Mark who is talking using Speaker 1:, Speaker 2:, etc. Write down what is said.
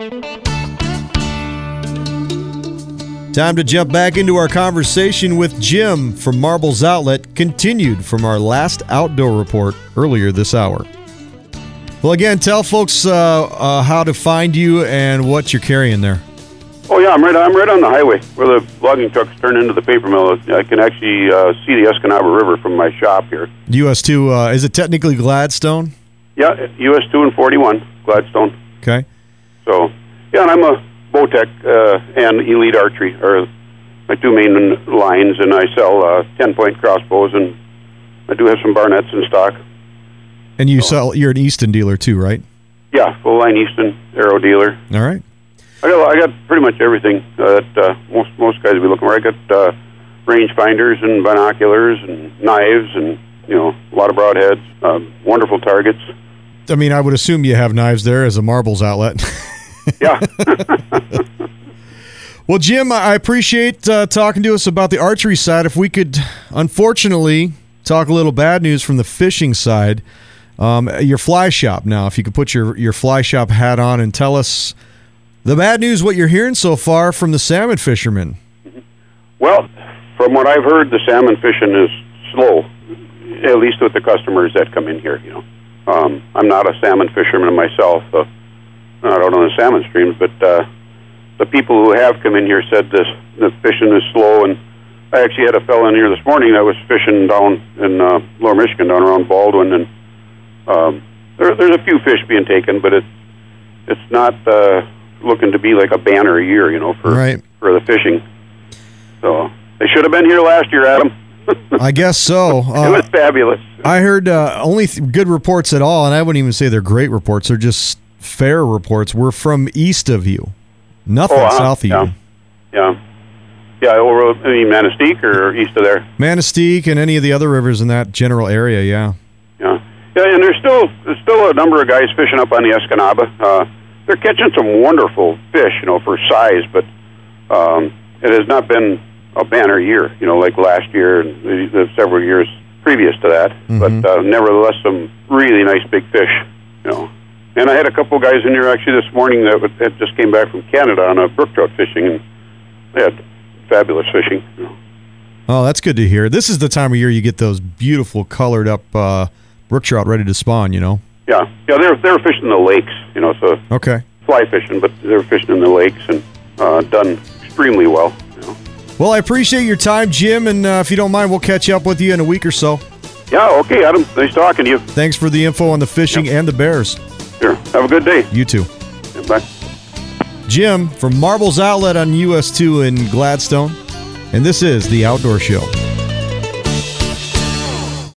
Speaker 1: Time to jump back into our conversation with Jim from Marbles Outlet, continued from our last outdoor report earlier this hour. Well, again, tell folks how to find you and what you're carrying there.
Speaker 2: Oh yeah, I'm right on the highway where the logging trucks turn into the paper mill. I can actually see the Escanaba River from my shop here.
Speaker 1: US 2, is it technically Gladstone?
Speaker 2: Yeah, US 2 and 41, Gladstone.
Speaker 1: Okay.
Speaker 2: So, yeah, and I'm a Bowtech and Elite Archery are my two main lines, and I sell 10-point crossbows, and I do have some Barnetts in stock.
Speaker 1: And you're an Easton dealer too, right?
Speaker 2: Yeah, full line Easton arrow dealer.
Speaker 1: All right.
Speaker 2: I got pretty much everything that most guys will be looking for. I got range finders and binoculars and knives and a lot of broadheads, wonderful targets.
Speaker 1: I mean, I would assume you have knives there as a Marbles Outlet.
Speaker 2: Yeah.
Speaker 1: Well, Jim, I appreciate talking to us about the archery side. If we could, unfortunately, talk a little bad news from the fishing side. Your fly shop now, if you could put your fly shop hat on and tell us the bad news, what you're hearing so far from the salmon fishermen.
Speaker 2: Well, from what I've heard, the salmon fishing is slow, at least with the customers that come in here. I'm not a salmon fisherman myself, so I don't know the salmon streams, but the people who have come in here said the fishing is slow. And I actually had a fellow in here this morning that was fishing down in Lower Michigan, down around Baldwin, and there's a few fish being taken, but it's not looking to be like a banner a year, for the fishing. So they should have been here last year, Adam.
Speaker 1: I guess so.
Speaker 2: It was fabulous.
Speaker 1: I heard only good reports at all, and I wouldn't even say they're great reports. They're just fair reports. We're from east of you. Nothing south of you.
Speaker 2: Yeah. Yeah, over Manistee or east of there?
Speaker 1: Manistee and any of the other rivers in that general area, yeah.
Speaker 2: Yeah, and there's still a number of guys fishing up on the Escanaba. They're catching some wonderful fish, for size, but it has not been a banner year, like last year and the several years previous to that. Mm-hmm. But nevertheless, some really nice big fish, And I had a couple guys in here actually this morning that just came back from Canada on a brook trout fishing, and they had fabulous fishing.
Speaker 1: Oh, that's good to hear. This is the time of year you get those beautiful colored up brook trout ready to spawn,
Speaker 2: Yeah, they're fishing the lakes, so
Speaker 1: okay,
Speaker 2: fly fishing, but they're fishing in the lakes and done extremely well.
Speaker 1: Well, I appreciate your time, Jim, and if you don't mind, we'll catch up with you in a week or so.
Speaker 2: Yeah, okay, Adam. Nice talking to you.
Speaker 1: Thanks for the info on the fishing and the bears.
Speaker 2: Sure. Have a good day.
Speaker 1: You too.
Speaker 2: Yeah, bye.
Speaker 1: Jim from Marbles Outlet on US 2 in Gladstone, and this is The Outdoor Show.